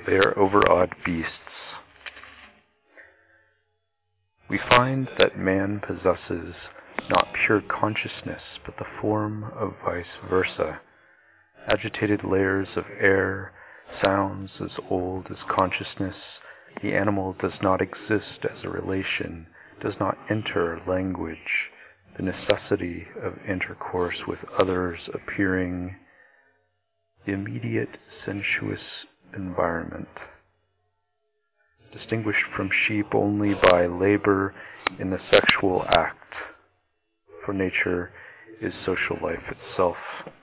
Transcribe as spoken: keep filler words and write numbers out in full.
They are overawed beasts. We find that man possesses not pure consciousness, but the form of vice versa. Agitated layers of air, sounds as old as consciousness. The animal does not exist as a relation, does not enter language, the necessity of intercourse with others appearing the immediate sensuous environment, distinguished from sheep only by labor in the sexual act, for nature is social life itself.